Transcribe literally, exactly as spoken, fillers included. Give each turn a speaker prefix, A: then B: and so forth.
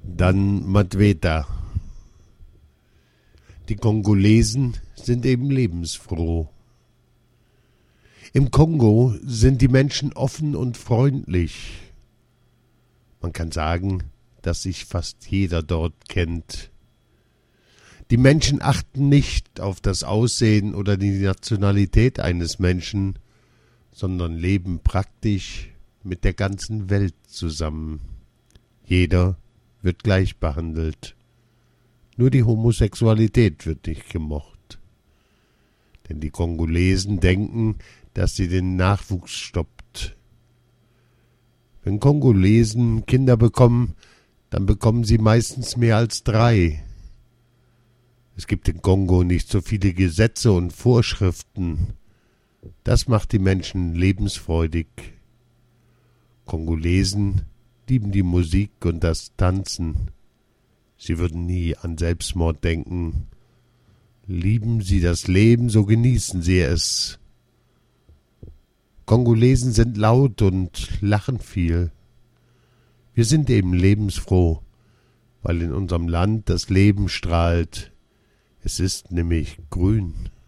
A: Dann Madweta. Die Kongolesen sind eben lebensfroh. Im Kongo sind die Menschen offen und freundlich. Man kann sagen, dass sich fast jeder dort kennt. Die Menschen achten nicht auf das Aussehen oder die Nationalität eines Menschen, sondern leben praktisch mit der ganzen Welt zusammen. Jeder wird gleich behandelt. Nur die Homosexualität wird nicht gemocht. Denn die Kongolesen denken, dass sie den Nachwuchs stoppt. Wenn Kongolesen Kinder bekommen, dann bekommen sie meistens mehr als drei. Es gibt in Kongo nicht so viele Gesetze und Vorschriften. Das macht die Menschen lebensfreudig. Kongolesen lieben die Musik und das Tanzen. Sie würden nie an Selbstmord denken. Lieben sie das Leben, so genießen sie es. Kongolesen sind laut und lachen viel. Wir sind eben lebensfroh, weil in unserem Land das Leben strahlt. Es ist nämlich grün.